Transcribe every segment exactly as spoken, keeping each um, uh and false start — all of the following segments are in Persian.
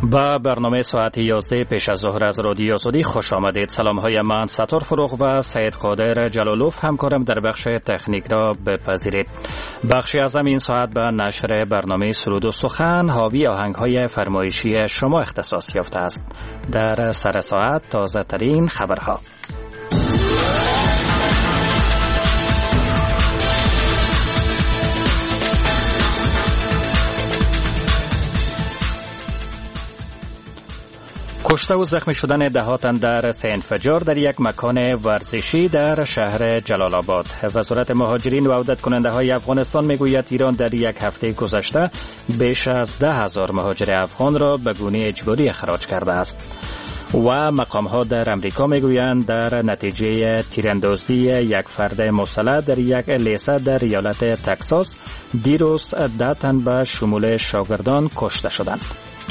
با برنامه ساعت یازده پیش از ظهر از رادیو آزادی خوش آمدید. سلام های من ستار فروغ و سید قادر جلالوف همکارم در بخش تکنیک را بپذیرید. بخشی از این ساعت به نشر برنامه سرود و سخن حاوی آهنگ های فرمایشی شما اختصاص یافته است. در سر ساعت تازه ترین خبرها. کشته و زخمی شدن ده ها تن در سه انفجار در یک مکان ورزشی در شهر جلال آباد. وزارت مهاجرین و عودت کننده های افغانستان میگوید ایران در یک هفته گذشته بیش از ده هزار مهاجر افغان را به گونه اجباری اخراج کرده است. و مقام ها در امریکا میگویند در نتیجه تیراندازی یک فرد مسلح در یک لیسه در ایالت تگزاس دیروز ده تن به شمول شاگردان کشته شدند.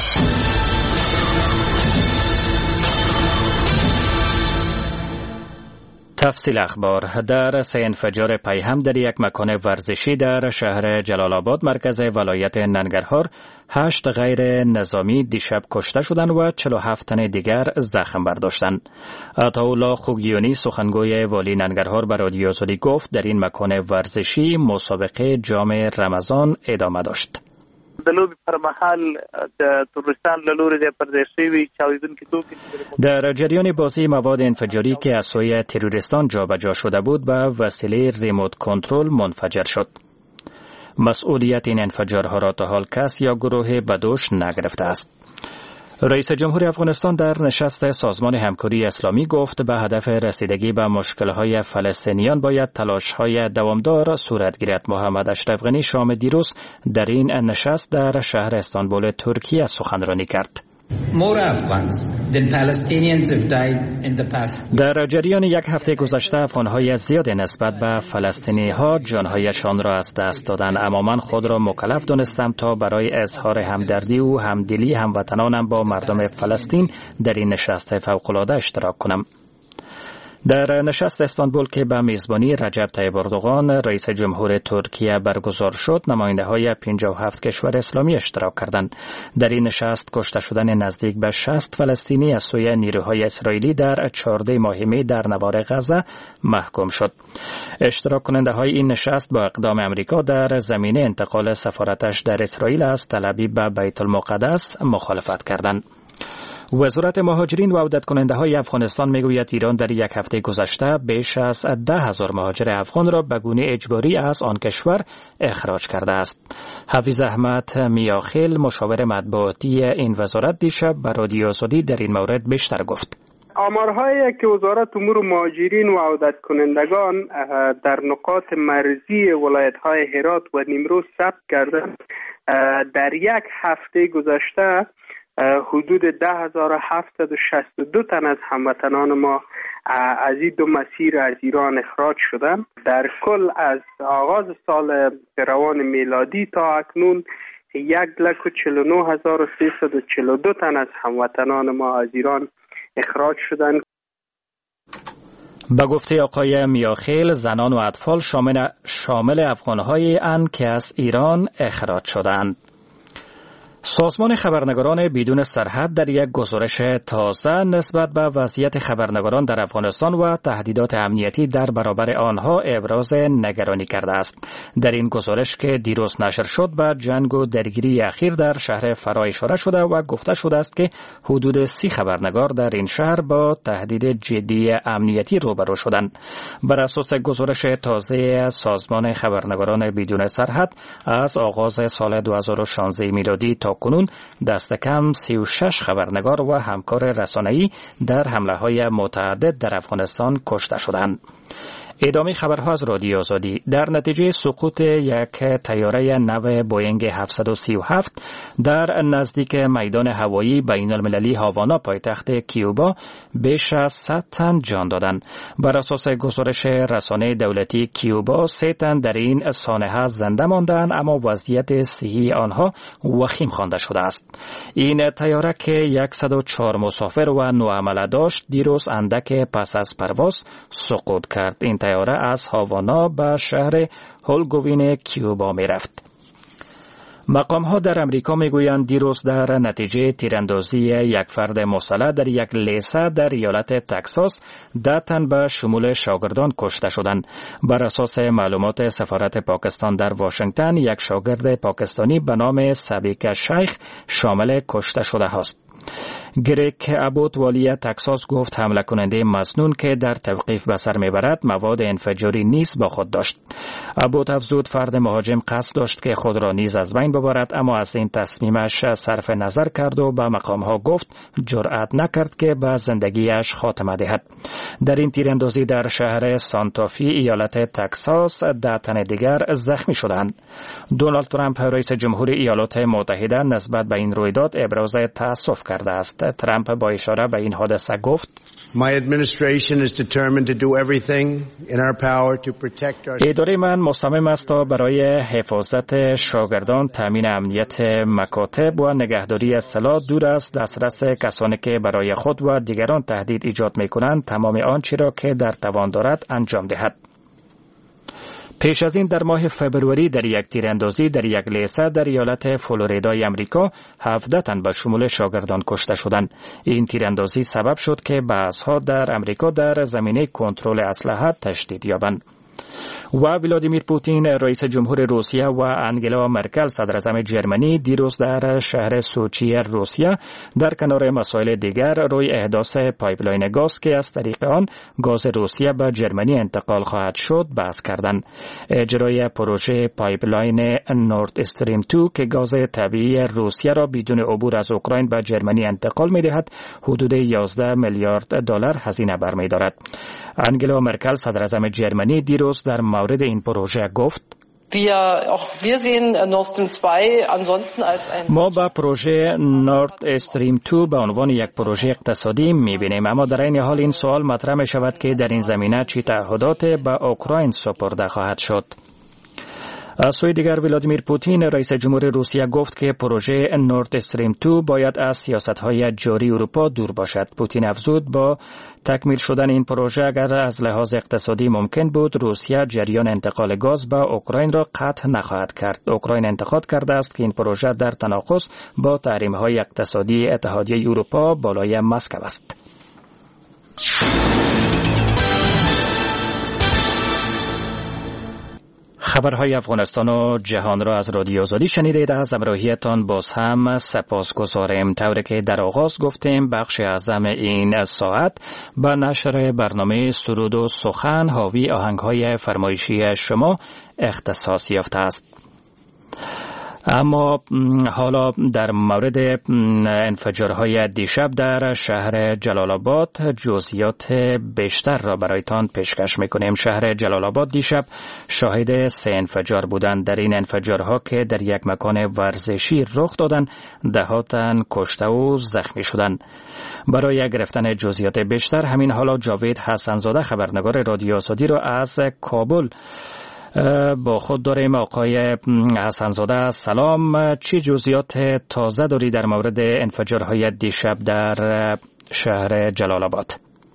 تفصیل اخبار. در سه انفجار پیهم در یک مکان ورزشی در شهر جلال آباد مرکز ولایت ننگرهار هشت غیر نظامی دیشب کشته شدند و چهل و هفت تن دیگر زخم برداشتند. عطاالله خوگیانی سخنگوی والی ننگرهار به رادیو آزادی گفت در این مکان ورزشی مسابقه جام رمضان ادامه داشت. در جریان بازی مواد انفجاری که از سوی تروریستان جابجا شده بود به وسیله ریموت کنترل منفجر شد. مسئولیت این انفجارها را تا حال کس یا گروه بدوش نگرفته است. رئیس جمهور افغانستان در نشست سازمان همکاری اسلامی گفت به هدف رسیدگی به مشکل‌های فلسطینیان باید تلاش‌های دوامدار صورت گیرد. محمد اشرف غنی شام دیروز در این نشست در شهر استانبول ترکیه سخنرانی کرد. در جریان یک هفته گذشته افغان‌های زیاد نسبت به فلسطینی‌ها جان‌هایشان را از دست دادند، اما من خود را مکلف دانستم تا برای اظهار همدردی و همدلی هموطنانم با مردم فلسطین در این نشست فوق‌العاده اشتراک کنم. در نشست استانبول که به میزبانی رجب طیب اردوغان رئیس جمهور ترکیه برگزار شد، نماینده‌های پنجاه و هفت کشور اسلامی اشتراک کردند. در این نشست کشته شدن نزدیک به شصت فلسطینی از سوی نیروهای اسرائیلی در چهارده ماه می در نوار غزه محکوم شد. اشتراک کننده های این نشست با اقدام امریکا در زمینه انتقال سفارتش در اسرائیل از تل ابیب به بیت المقدس مخالفت کردند. وزارت مهاجرین و عودت کننده های افغانستان میگوید ایران در یک هفته گذشته بیش از ده هزار مهاجر افغان را به گونه اجباری از آن کشور اخراج کرده است. حفیظ احمد میاخیل مشاور مطبوعاتی این وزارت دیشب به رادیو آزادی در این مورد بیشتر گفت. آمارهایی که وزارت امور مهاجرین و عودت کنندگان در نقاط مرزی ولایت‌های هرات و نیمروز ثبت کرده در یک هفته گذشته حدود ده هزار و هفتصد و شصت و دو تن از هموطنان ما از این دو مسیر از ایران اخراج شدند. در کل از آغاز سال روان میلادی تا اکنون یک لک و چهل و نه هزار و سیصد و چهل و دو تن از هموطنان ما از ایران اخراج شدند. به گفته آقای میاخیل زنان و اطفال شامل شامل افغان‌های اند که از ایران اخراج شدند. سازمان خبرنگاران بدون سرحد در یک گزارش تازه نسبت به وضعیت خبرنگاران در افغانستان و تهدیدات امنیتی در برابر آنها ابراز نگرانی کرده است. در این گزارش که دیروز نشر شد به جنگ و درگیری اخیر در شهر فرا اشاره شده و گفته شده است که حدود سی خبرنگار در این شهر با تهدید جدی امنیتی روبرو شدند. بر اساس گزارش تازه سازمان خبرنگاران بدون سرحد از آغاز سال دو هزار و شانزده میلادی تا کنون دست کم سی و شش خبرنگار و همکار رسانه‌ای در حمله‌های متعدد در افغانستان کشته شدند. ادامه خبرها از رادیو آزادی. در نتیجه سقوط یک طیاره نو بوئینگ هفتصد و سی و هفت در نزدیک میدان هوایی بین المللی هاوانا پایتخت کیوبا بیش از صد تن جان دادند. بر اساس گزارش رسانه دولتی کیوبا سه تن در این سانحه زنده ماندند، اما وضعیت صحی آنها وخیم خوانده شده است. این طیاره که صد و چهار مسافر و نه حامله داشت دیروز اندک پس از پرواز سقوط کرد. این طیاره از هاوانا به شهر هولگوین کیوبا می رفت. مقام ها در امریکا میگویند دیروز در نتیجه تیراندازی یک فرد مسلح در یک لیسه در ایالت تگزاس ده تن به شمول شاگردان کشته شدند. بر اساس معلومات سفارت پاکستان در واشنگتن، یک شاگرد پاکستانی به نام سبیک شیخ شامل کشته شده است. گریک ابوت والی تگزاس گفت حمله کننده مسنون که در توقیف به سر میبرد مواد انفجاری نیز با خود داشت. ابوت افزود فرد مهاجم قصد داشت که خود را نیز از بین ببرد، اما از این تصمیمش صرف نظر کرد و به مقامها گفت جرأت نکرد که به زندگیش خاتمه دهد. در این تیراندازی در شهر سانتافی ایالت تگزاس ده تن دیگر زخمی شدند. دونالد ترامپ رئیس جمهور ایالات متحده نسبت به این رویداد ابراز تأسف کرده است. ترامپ با اشاره به این حادثه گفت My administration is determined to do everything in our power to protect our اداره من مصمم است تا برای حفاظت شاگردان، تامین امنیت مکاتب و نگهداری سلاح دور از دسترس کسانی که برای خود و دیگران تهدید ایجاد می‌کنند تمام آنچه را که در توان دارد انجام دهد. پیش از این در ماه فبروری در یک تیراندازی در یک لیسه در ایالت فلوریدای امریکا هفده تن به شمول شاگردان کشته شدند. این تیراندازی سبب شد که بحث‌ها در امریکا در زمینه کنترل اسلحه تشدید یابند. و ولادیمیر پوتین رئیس جمهور روسیه و انگلا مرکل صدراعظم جرمنی دیروز در شهر سوچی روسیه در کنار مسائل دیگر روی احداث پایپلاین گاز که از طریق آن گاز روسیه به جرمنی انتقال خواهد شد بحث کردند. اجرای پروژه پایپلاین نورد استریم دو که گاز طبیعی روسیه را بدون عبور از اوکراین به جرمنی انتقال می‌دهد حدود یازده میلیارد دلار هزینه برمی‌دارد. انگلا مرکل صدراعظم جرمنی دیروز در مورد این پروژه گفت ما با پروژه نورد استریم دو به عنوان یک پروژه اقتصادی می‌بینیم، اما در این حال این سوال مطرح می‌شود که در این زمینه چه تعهدات به اوکراین سپرده خواهد شد. از سوی دیگر ولادیمیر پوتین رئیس جمهور روسیه گفت که پروژه نورد استریم دو باید از سیاست‌های جاری اروپا دور باشد. پوتین افزود با تکمیل شدن این پروژه اگر از لحاظ اقتصادی ممکن بود روسیه جریان انتقال گاز به اوکراین را قطع نخواهد کرد. اوکراین انتقاد کرده است که این پروژه در تناقض با تحریم‌های اقتصادی اتحادیه اروپا بالای مسکو است. خبرهای افغانستان و جهان را از رادیو آزادی شنیدید. از همراهیتان باز هم سپاسگزاریم. طوری که در آغاز گفتیم بخش اعظم این ساعت به نشر برنامه سرود و سخن حاوی آهنگهای فرمایشی شما اختصاص یافته است. اما حالا در مورد انفجارهای دیشب در شهر جلال آباد جزئیات بیشتر را برایتان پیشکش میکنیم. شهر جلال آباد دیشب شاهد سه انفجار بودند. در این انفجارها که در یک مکان ورزشی رخ دادند ده تن کشته و زخمی شدند. برای گرفتن جزئیات بیشتر همین حالا جاوید حسنزاده خبرنگار رادیو آزادی را از کابل با خود داریم. آقای حسنزاده سلام، چی جزئیات تازه داری در مورد انفجارهای دیشب در شهر جلال آباد؟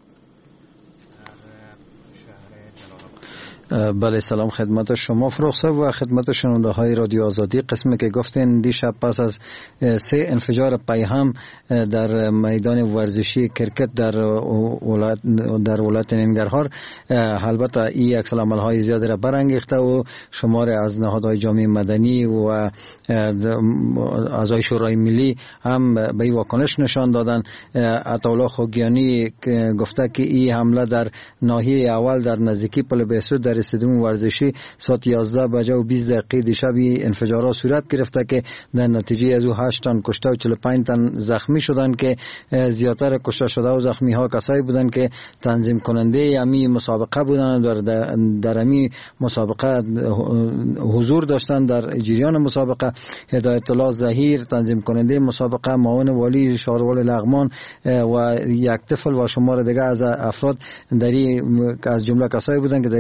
بله سلام خدمت شما فروخ و خدمت شنونده های رادیو آزادی. قسمی که گفتین دیشب پس از سه انفجار پیهم در میدان ورزشی کرکت در ولایت در ولایت ننگرهار، البته این عکس العمل های زیادی را برانگیخته و شمار از نهادهای جامعه مدنی و اعضای شورای ملی هم به این واکنش نشان دادن. عطاالله خوگیانی گفته که این حمله در ناحیه اول در نزدیکی پل بهسود در استادیوم ورزشی ساعت یازده بجه و بیست دقیقه دیشب انفجارات صورت گرفته که در نتیجه از او هشت تن کشته و چهل و پنج تن زخمی شدند که زیادتر کشته شده و زخمی ها کسایی بودند که تنظیم کننده امی مسابقه بودند و در در امی مسابقه حضور داشتند. در جریان مسابقه هدایت الله ظهیر تنظیم کننده مسابقه، معاون والی شهرول لغمان و یک طفل و شمار دیگر از افراد در از جمله کسایی بودند که در این مسابقه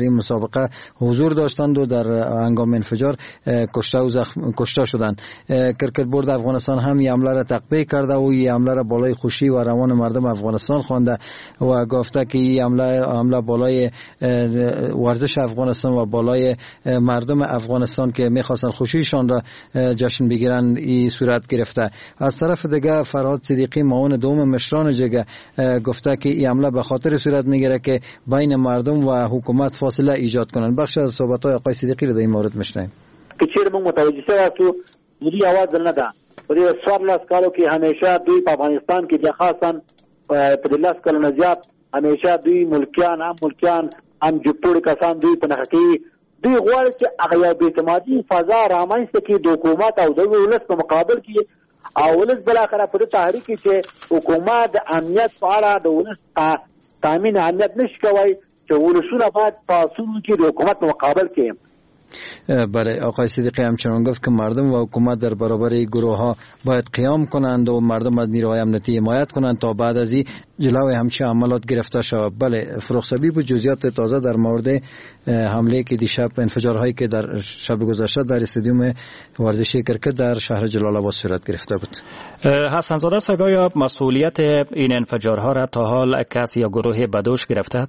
واقع حضور داشتند و در هنگام انفجار کشته و زخم کشته شدند. کرکت بورد افغانستان هم این حمله را تقبیح کرده و این حمله را بالای خوشی و روان مردم افغانستان خوانده و گفته که این حمله حمله بالای ورزش افغانستان و بالای مردم افغانستان که میخواستن خوشیشان را جشن بگیرن این صورت گرفته. از طرف دیگه فرهاد صدیقی معاون دوم مشران جگه گفته که این حمله به خاطر صورت میگیره که بین مردم و حکومت فاصله ایجاد کنن. بخش از صحبت‌های آقای صدیقی را در این مورد میشنویم. که چیرې موږ متوجه شوی تو دوی आवाज نه ده په دې څوارلس کالو کې همیشه دوی په افغانستان کې د خاصاً په دې لاس کلونو زیات همیشه دوی ملکیان هم ملکیان هم جوړ کسان دوی په نخ کې دوی غواړي چې هغه یو بې اعتمادي فضا رامنځته کړي د حکومت او د ولس په مقابل کې او ولس بالاخره په تحریک کې چې حکومت د امنیت په اړه د ولس تامین امنیت نشي کوي چې ولسونه باید تاسو کې د حکومت مقابل کې. برای آقای صدیقی همچنان گفت که مردم و حکومت در برابر گروه ها باید قیام کنند و مردم از نیروهای امنیتی حمایت کنند تا بعد از این جلوی همچین عملات گرفته شود. بله، فروخ سبیب و جزئیات تازه در مورد حمله که دیشب انفجارهایی که در شب گذشته در استادیوم ورزشی کرکت در شهر جلال آباد صورت گرفته بود. حسن زاده سگایا مسئولیت این انفجارها را تا حال کسی یا گروه بدوش گرفته؟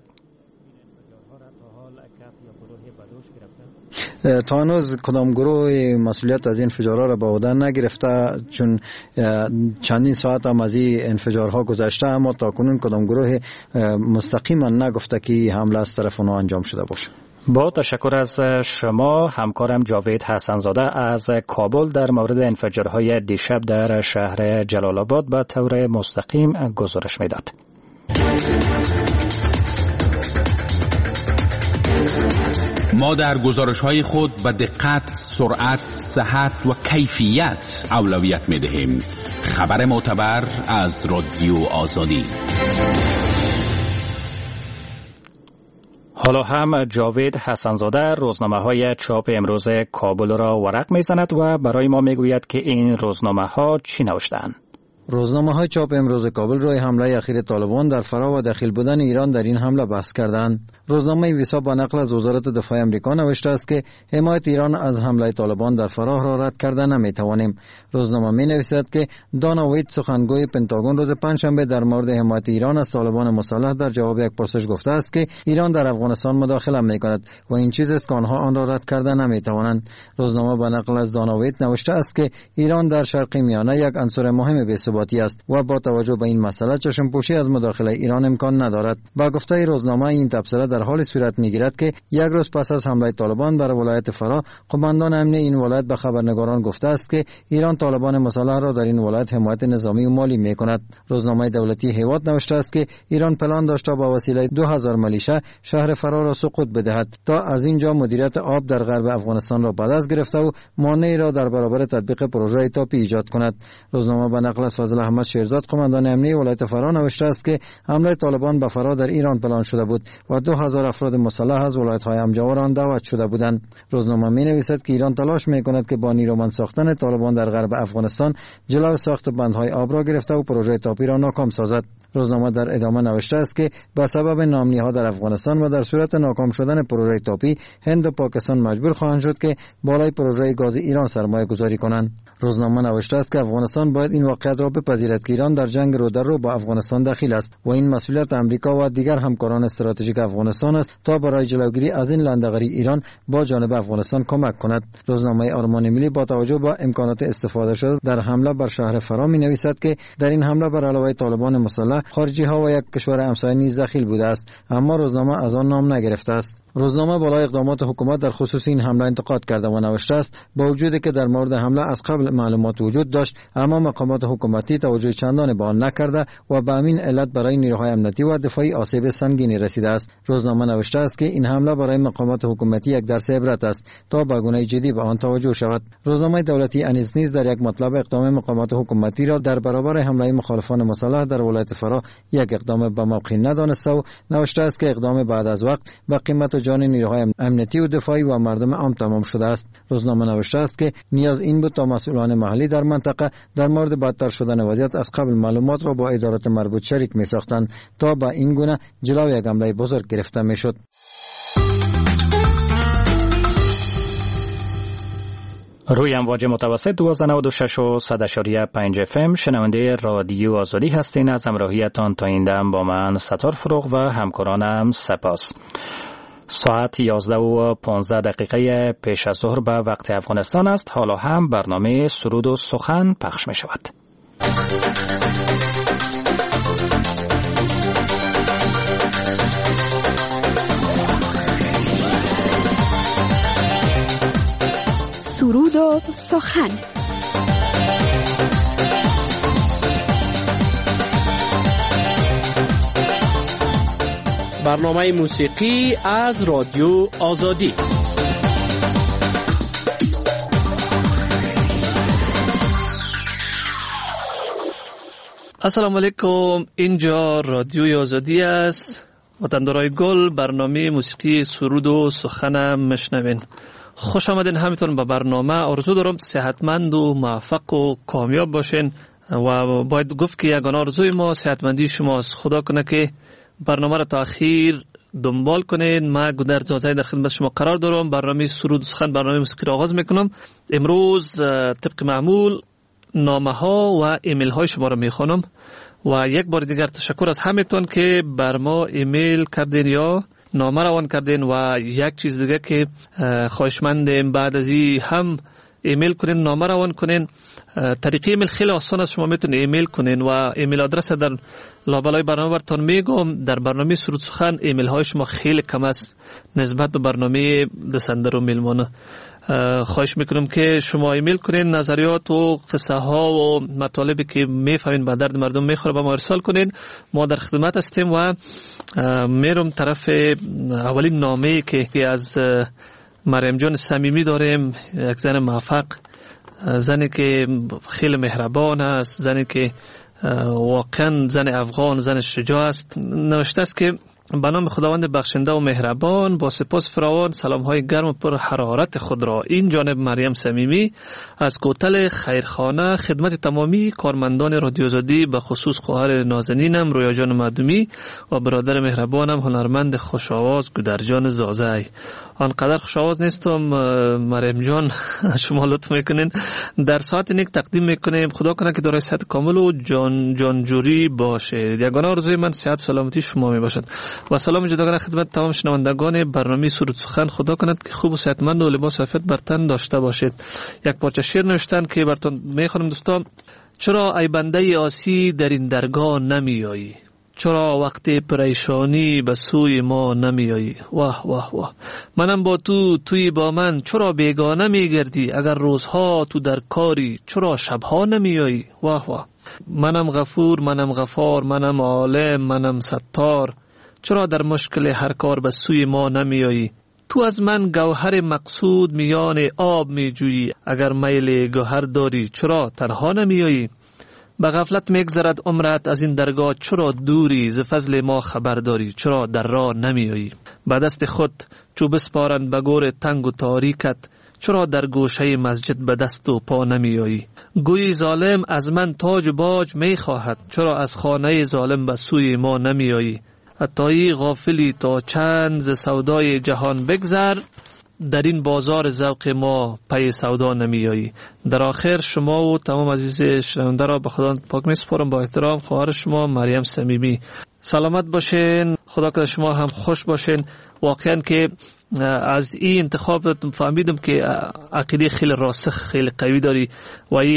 تا هنوز کدام گروه مسئولیت از این انفجارها را به عهده نگرفته، چون چندین ساعت هم از این انفجارها گذشته، اما تا کنون کدام گروه مستقیما نگفته که حمله از طرف اونها انجام شده باشه. با تشکر از شما همکارم جاوید حسن زاده از کابل در مورد انفجارهای دیشب در شهر جلال آباد به طور مستقیم گزارش میداد. ما در گزارش‌های خود به دقت، سرعت، صحت و کیفیت اولویت می‌دهیم. خبر معتبر از رادیو آزادی. حالا هم جاوید حسنزاده روزنامه‌های چاپ امروز کابل را ورق می‌زند و برای ما می‌گوید که این روزنامه‌ها چی نوشته‌اند. روزنامه های چاپ امروز کابل روی حمله اخیر طالبان در فرا و داخل بودن ایران در این حمله بحث کردند. روزنامه ویسا با نقل از وزارت دفاع آمریکا نوشته است که حمایت ایران از حمله طالبان در فرا را رد کرده نمیتوانیم. روزنامه می نویسد که دانا وید سخنگوی پنتاگون روز پنجشنبه در مورد حمایت ایران از طالبان مسلح در جواب یک پرسش گفته است که ایران در افغانستان مداخله میکند و این چیز است که آنها آن را رد کرده نمیتوانند. روزنامه با نقل از دانا وید نوشته است که ایران در شرق میانه یک عنصر مهم بی‌ثباتی است و با توجه به این مسئله چشم پوشی از مداخله ایران امکان ندارد. با گفته روزنامه این تبصره در حال صورت میگیرد که یک روز پس از حمله طالبان بر ولایت فرا، قماندان امنی این ولایت به خبرنگاران گفته است که ایران طالبان مسلح را در این ولایت حمایت نظامی و مالی میکند. روزنامه دولتی هیواد نوشته است که ایران پلان داشته با وسیله دو هزار ملیشه شهر فرا را سقوط بدهد تا از اینجا مدیریت آب در غرب افغانستان را به دست گرفته و مانعی را در برابر تطبیق پروژه تاپی ایجاد کند. روزنامه به نقل از فضل احمد شیرزاد قماندان امنی ولایت فرا نوشته است که حمله طالبان به فرا در ایران پلان شده بود و دو هزار افراد مسلح از ولایت‌های همجوار آن دعوت شده بودند. روزنامه می‌نویسد که ایران تلاش می‌کند که با نیرومند ساختن طالبان در غرب افغانستان جلو ساخت بندهای آب را گرفته و پروژه تاپی را ناکام سازد. روزنامه در ادامه نوشته است که به سبب نامنی‌ها در افغانستان و در صورت ناکام شدن پروژه تاپی، هند و پاکستان مجبور خواهند شد که بالای پروژه گاز ایران سرمایه گذاری کنند. روزنامه نوشته است که افغانستان باید این واقعیت را بپذیرد که ایران در جنگ رو در رو با افغانستان دخیل است و این مسئولیت آمریکا و دیگر همکاران استراتژیک افغانستان است تا برای جلوگیری از این لندغری ایران با جانب افغانستان کمک کند. روزنامه آرمان ملی با توجه به امکانات استفاده شده در حمله بر شهر فرا می‌نویسد که در این حمله بر علاوه طالبان مسلح، خارجی ها و یک کشور همسایه نیز دخیل بوده است، اما روزنامه از آن نام نگرفته است. روزنامه بالای اقدامات حکومت در خصوص این حمله انتقاد کرده و نوشته است با وجودی که در مورد حمله از قبل معلومات وجود داشت، اما مقامات حکومتی توجه چندانی به آن نکرده و به همین علت برای نیروهای امنیتی و دفاعی آسیب سنگینی رسیده است. روزنامه نوشته است که این حمله برای مقامات حکومتی یک درس عبرت است تا به گونه جدی به آن توجه شود. روزنامه دولتی انیس نیز در یک مطلب اقدام مقامات حکومتی را در برابر حمله مخالفان مسلح در ولایت فرا یک اقدام به موقع ندانسته و نوشته است که اقدام بعد از وقت به قیمت جان نیروهای امنیتی و دفاعی و مردم عام تمام شده است. روزنامه نوشته است که نیاز این بود تا مسئولان محلی در منطقه در مورد بدتر شدن وضعیت از قبل معلومات را با ادارات مربوط شریک می‌ساختند تا با این گونه جلوی یک حمله بزرگ گرفته می‌شد. روی امواج متوسط دوازده نود و شش و صد اشاریه پنج اف ام شنونده رادیو آزادی هستین. از همراهیتان تا این دم با من ستار فروغ و همکارانم سپاس. ساعت یازده و پانزده دقیقه پیش از ظهر به وقت افغانستان است. حالا هم برنامه سرود و سخن پخش می شود. سرود و سخن. برنامه موسیقی از رادیو آزادی. السلام علیکم، اینجا رادیو آزادی است. وطندارای گل، برنامه موسیقی سرود و سخنم مشنوین. خوش آمدین همتون به برنامه. آرزو دارم صحتمند و موفق و کامیاب باشین و باید گفت که یگانه آرزوی ما صحتمندی شماست. خدا کنه که برنامه را تا اخیر دنبال کنین. ما گودر زازای در خدمت شما قرار دارم. برنامه سرود و سخن، برنامه موسیقی را آغاز میکنم. امروز طبق معمول نامه ها و ایمیل های شما را میخوانم و یک بار دیگر تشکر از همتون که بر ما ایمیل کردین یا نامه روان کردین. و یک چیز دیگه که خواهشمندیم بعد از این هم ایمیل کنین، نامه روان کنین. طریقه ایمیل خیلی آسان است، شما میتونید ایمیل کنین و ایمیل آدرس در لابلای برنامه براتون میگم. در برنامه سرود سخن ایمیل های شما خیلی کم است نسبت به برنامه دسندر و میلمانه. خواهش میکنم که شما ایمیل کنین، نظریات و قصه ها و مطالبی که میفهمین به درد مردم میخوره به ما ارسال کنین. ما در خدمت هستیم و میرم طرف اولین نامه که از مریم جان صمیمی داریم. یک زن موفق، زنی که خیلی مهربان است، زنی که واقعا زن افغان، زن شجاع است. نوشته است که به نام خداوند بخشنده و مهربان، با سپاس فراوان سلام های گرم و پر حرارت خود را این جانب مریم صمیمی از کوتل خیرخانه خدمت تمامی کارمندان رادیو آزادی، به خصوص خواهر نازنینم رویا جان مدومی و برادر مهربانم هنرمند خوشاواز گودر جان زازای. آنقدر خوشاواز نیستم مریم جان، شما لطف میکنین در ساعت نیک تقدیم میکنیم. خدا کنه که دارای صحت کامل و جان جانجوری باشه. یگانه آرزوی من صحت سلامتی شما می باشد. و سلام جداگانه خدمت تمام شنوندگان برنامه سرود سخن. خدا کند که خوب و صحتمند و لباس عافیت بر تن داشته باشید. یک پارچه شعر نوشتن که براتون میخوانم دوستان. چرا ای بنده آسی در این درگاه نمیایی؟ چرا وقتی پریشانی به سوی ما نمیایی؟ واه واه واه، منم با تو، توی با من. چرا بیگانه میگردی؟ اگر روزها تو در کاری، چرا شبها نمیایی؟ واه واه، منم غفور، منم غفار، منم عالم، منم ستار. چرا در مشکل هر کار به سوی ما نمیایی؟ تو از من گوهر مقصود میان آب میجویی. اگر میل گوهر داری، چرا تنها نمیایی؟ به غفلت میگذرد عمرت از این درگاه، چرا دوری؟ ز فضل ما خبر داری، چرا در راه نمیایی؟ به دست خود چو بسپارند به گور تنگ و تاریکت، چرا در گوشه مسجد به دست و پا نمیایی؟ گویی ظالم از من تاج و باج میخواهد، چرا از خانه ظالم به سوی ما نمیایی؟ حتی غافلی تا چند ز سودای جهان بگذر، در این بازار ذوق ما پی سودا نمیایی. در آخر شما و تمام عزیز شنونده را به خدا پاک میسپارم. با احترام خواهر شما مریم صمیمی. سلامت باشین، خدا کنه شما هم خوش باشین. واقعا که از این انتخاب فهمیدم که عقیده خیلی راسخ، خیلی قوی داری و این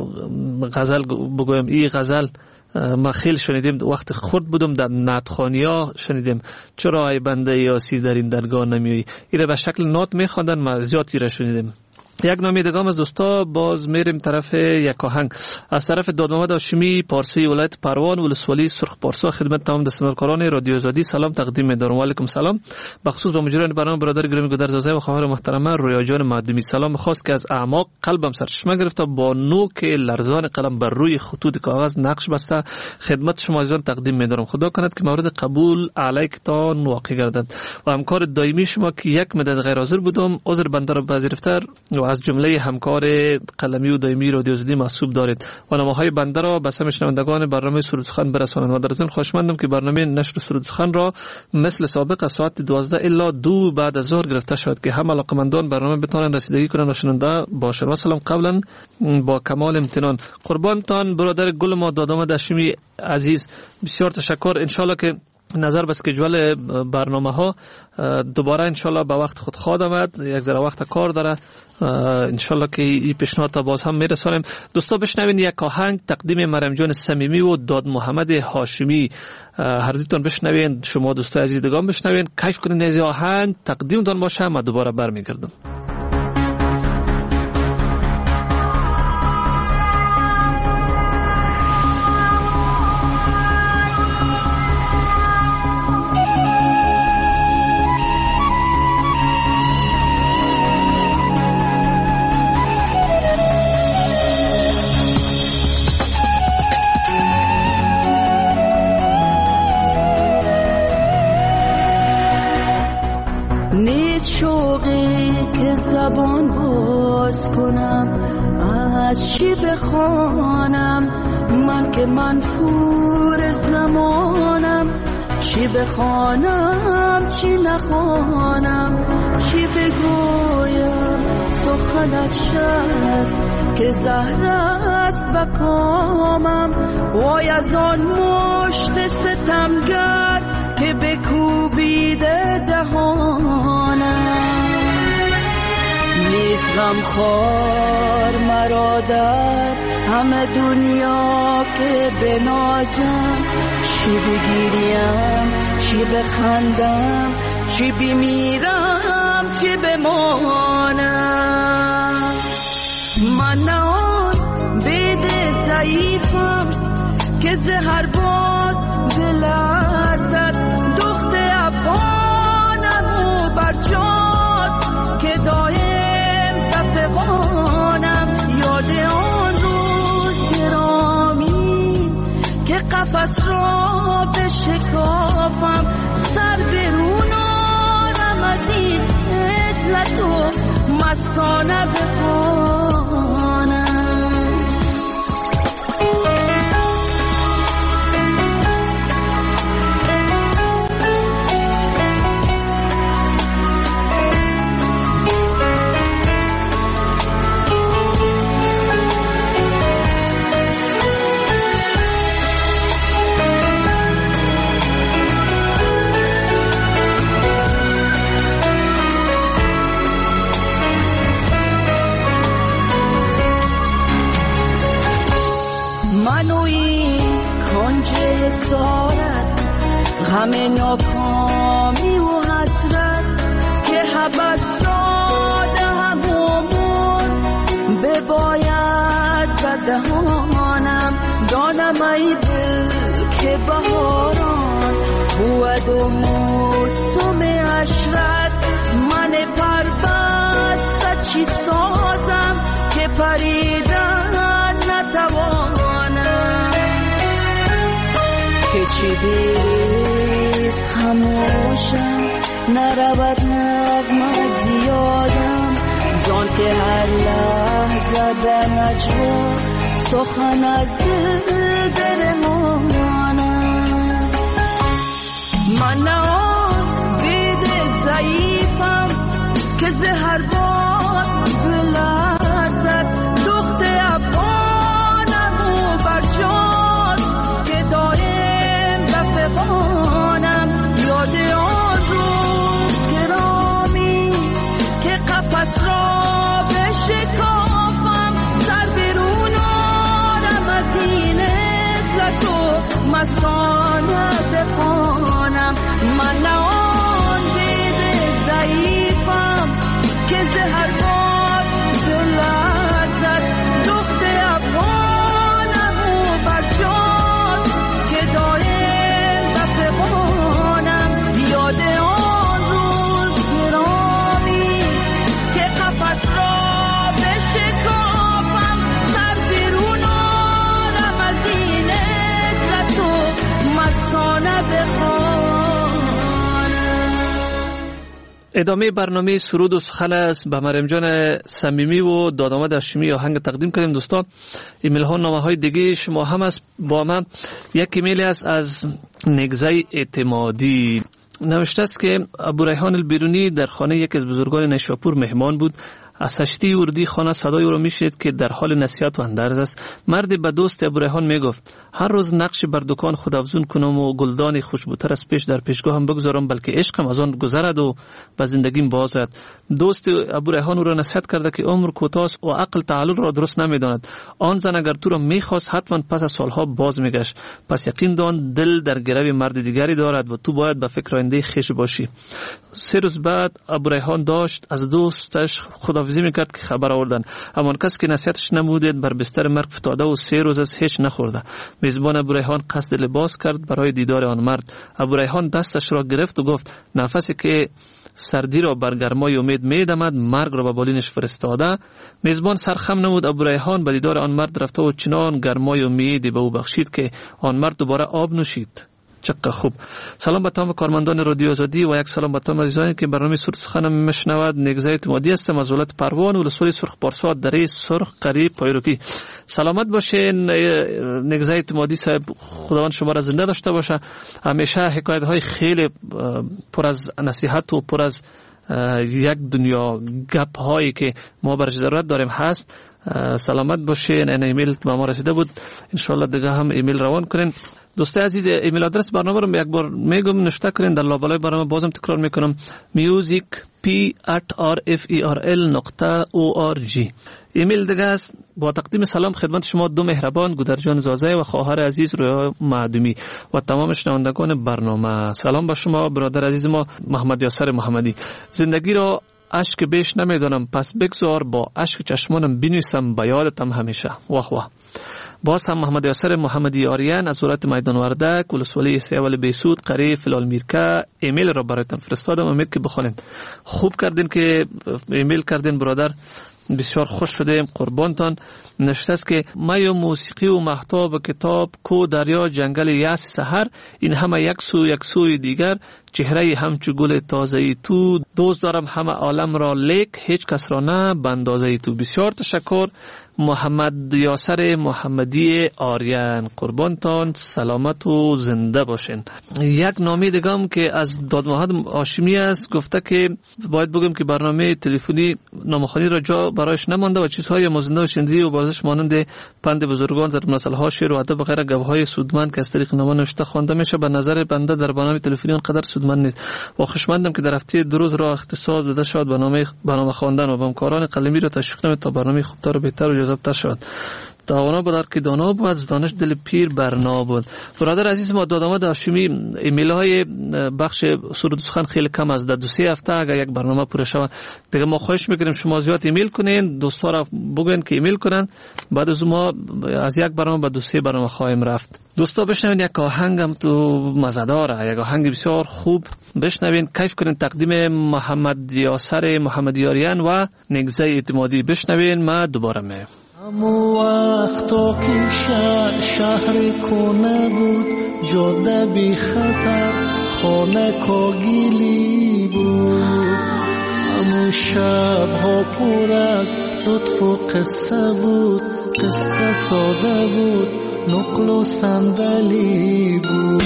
غزل بگویم، این غزل ما خیلی شنیدیم وقت خود بودم در نعتخوانی ها شنیدیم. چرا ای بنده یاسی در این درگاه نمیایی؟ این به شکل نعت میخواندن، ما زیادی را شنیدیم. یک نامی دگام از دوستا باز میریم طرف یک آهنگ از طرف داد محمد هاشمی پارسی ولایت پروان ولسوالی سرخ پارسا. خدمت تمام دستاندارکاران رادیو آزادی سلام تقدیم می‌دارم. و علیکم سلام. بخصوص به مجریان برنامه برادر گرامی گودر زازای و خواهر محترمه رویا جان مدومی. سلام خاص که از اعماق قلبم سرچشمه گرفته، با نوک لرزان قلم بر روی خطوط کاغذ نقش بسته خدمت شما عزیزان تقدیم می‌دارم. خدا کند که مورد قبول علیکتان واقع گردد و همکار دائمی شما که یک مدت غیر حاضر بودم عذر بنده را پذیرفته و از جمله همکار قلمی و دائمی رادیو آزادی محسوب دارید و نامه‌های بنده را به سهم شنوندگان برنامه سرود سخن برسانید. و در ضمن خواهشمندم که برنامه نشر سرود سخن را مثل سابق از ساعت دوازده الی دو بعد از ظهر گرفته شد که هم علاقه‌مندان برنامه بتوانند رسیدگی کنند و شنونده باشند. و سلام قبلا با کمال امتنان قربانتان برادر گل ما دادآمد هاشمی عزیز، بسیار تشکر. انشالله که نظر به اسکیجول برنامه ها دوباره انشالله به وقت خود خواهد آمد، یک ذره وقت کار داره، انشالله که این پیشنهاد تا باز هم میرسانیم. دوستا بشنوین یک آهنگ تقدیم مریم جان صمیمی و داد محمد هاشمی، هر دوتون بشنوین، شما دوستای عزیز دیگه هم بشنوین، کیف کنین از آهنگ تقدیمتون باشه. من دوباره برمیگردم. زبان باز کنم از چی بخوانم، من که منفور زمانم، چی بخوانم چی نخوانم، چی بگویم سخنت شد که زهر است بکامم. وای از آن مشت ستمگر که بکوبیده دهانم، نیست غمخوار مرا در همه دنیا که بنازم، چی بگیریم چی بخندم، چی بمیرم چی بمانم. من نه آن بید ضعیفم که زهر باد بلرزد، دخت افغانم و برجاست که دایم دفقانم. یاد آن روز گرامی که قفس را بشکافم، سر برون آرم از این عزلت و مستانه بخوانم. همه ناکامی و حسرت که حبس داده همون بباید به دهانم. دانم ای دل که بهاران بود و موسم عشرت، من پربسته چی سازم که پریدن نتوانم. که چی دیست خموشم نرود نغمه زیادم، زان که هر لحظه در نجوا سخن از دل برمانم. من نه آن بید ضعیفم که زهر باد بلرزد، دخت افغانم و برجاست که دایم دفقانم. یاد آن روز گرامی که قفس را بشکافم، سر برون آرم از این عزلت و مستانه بخوانم. من نه آن بید ضعیفم که زهر ادامه برنامه سرود و سخن است. به مریم جان صمیمی و دادآمد هاشمی آهنگ تقدیم کردیم. دوستان ایمیل ها نامه های دیگه شما هم است با من. یک ایمیل است از نگزه اعتمادی، نوشته است که ابوریحان البیرونی در خانه یکی از بزرگان نیشاپور مهمان بود. از هشتی اردی خانه صدای او را میشنید که در حال نصیحت و اندرز است. مردی به دوست ابوریحان میگفت هر روز نقش بر دکان خود افزون کنم و گلدان خوشبوتر از پیش در پیشگاهم بگذارم، بلکه عشقم از آن گذرد و به زندگیم باز آید. دوست ابوریحان او را نصیحت کرده که عمر کوتاه است و عقل تعلل را درست نمیداند. آن زن اگر تو را میخواست حتما پس از سالها باز میگشت. پس یقین دان دل در گروی مرد دیگری دارد و تو باید به فکر آینده خویش باشی. سه روز بعد ابوریحان داشت از دوستش خداحافظی میکرد که خبر آوردن. همان کس که نصیحتش نمودید بر بستر مرگ افتاده و سه روز از هیچ نخورده. میزبان ابوریحان قصد لباس کرد برای دیدار آن مرد. ابوریحان دستش را گرفت و گفت نفسی که سردی را بر گرمای امید میدمد مرگ را به بالینش فرستاده. میزبان سرخم نمود. ابوریحان به دیدار آن مرد رفته و چنان گرمای امیدی به او بخشید که آن مرد دوباره آب نوشید. چقدر خوب. سلام به تمام کارمندان رادیو آزادی و یک سلام به تمام عزیزانی که برنامه سرود سخن میشنوند. نگزه اعتمادی هستم از ولایت پروان و ولسوالی سرخ پارسا دره سرخ قریب پایروکی. سلامت باشین نگزه اعتمادی صاحب، خداوند شما را زنده داشته باشه. همیشه حکایت های خیلی پر از نصیحت و پر از یک دنیا گپ هایی که ما برش ضرورت داریم هست. سلامت باشین. این ایمیل به ما رسیده بود، ان شاء الله دیگه هم ایمیل روان کنین. دوستای عزیز ایمیل آدرس برنامه رو یک بار میگم نوشته کنین. در لابلای برنامه بازم تکرار میکنم music p at r f e r l نقطه o r g. ایمیل دیگه است. با تقدیم سلام خدمت شما دو مهربان گودرجان زازه و خواهر عزیز رویا معدومی و تمام شنوندگان برنامه. سلام به شما برادر عزیز ما محمد یاسر محمدی. زندگی را اشک بیش نمیدانم، پس بگذار با اشک چشمانم بنویسم به یادتم همیشه. واه واه. باز هم محمد یاسر محمدی آریان از ولایت میدان وردک ولسوالی سیاول بیسود قریب فلال میرکه ایمیل را برایتان فرستادم. امید که بخونید. خوب کردین که ایمیل کردین برادر، بسیار خوش شدیم. قربانتان. نشته است که می و موسیقی و محتاب و کتاب کو دریا جنگل یاس سحر، این همه یک سو یک سوی دیگر، چهره همچو گل تازه‌ای تو، دوست دارم همه عالم را لیک هیچ کس را نه بندازه تو. بسیار تشکر محمد یاسر محمدی آریان. قربانتان. سلامت و زنده باشین. یک نامه دیگه هم که از داد محمد هاشمی است، گفته که باید بگم که برنامه تلفنی نامه‌خوانی را جا برایش نمانده و چیزهای مزنده و شنیدی و بازش مانند پند بزرگان در مسائل شعر و ادب و غیره گوهای سودمند که از طریق نامه نوشته خوانده میشه به نظر بنده در برنامه تلفنی آنقدر سودمند نیست و خوشمندم که در هفته دو روز را اختصاص داده شد برنامه برنامه خواندن و به همکاران قلمی را تشویق نمید تا برنامه خوبتر و بهتر و جذاب‌تر شود. دانا بود که دانا بود از دانش دل پیر برنا بود. برادر عزیز ما دادآمد هاشمی، ایمیل های بخش سرود سخن خیلی کم از در دو سه هفته اگر یک برنامه پوره شود دیگه ما خواهش میکنیم شما زیاد ایمیل کنین، دوستا را بگوین که ایمیل کنن، بعد از ما از یک برنامه به دو سه برنامه خواهیم رفت. دوستا بشنوین یک آهنگ هم تو مزه‌داره، یک آهنگ بسیار خوب بشنوین، کیف کنین. تقدیم محمد یاسر محمدی آریان و نگزه اعتمادی. بشنوین. ما دوباره میایم. همو وقتا که شهر شهر کنه بود، جاده بی خطر خانه کاگیلی بود. همو شب ها پر از لطف و قصه بود، قصه ساده بود نقل و صندلی بود.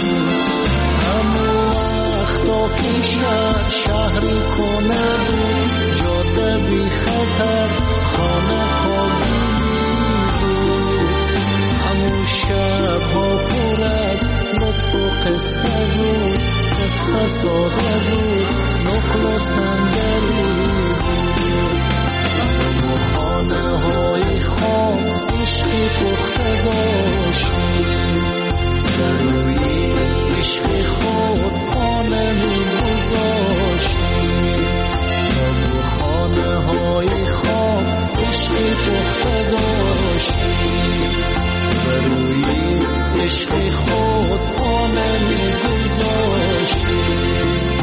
همو وقتا که شهر شهر کنه بود، جاده بی خطر خانه کاگیلی. شب ها پر از لطف و قصه بود، قصه ساده بود نقل و صندلی بود. و خانه های خواب عشقی پخته داشتیم، در روی عشق خود خانه می گذاشتیم. و خانه های خواب عشقی پخته داشتیم، روی عشق خود آمه می گذاشتیم.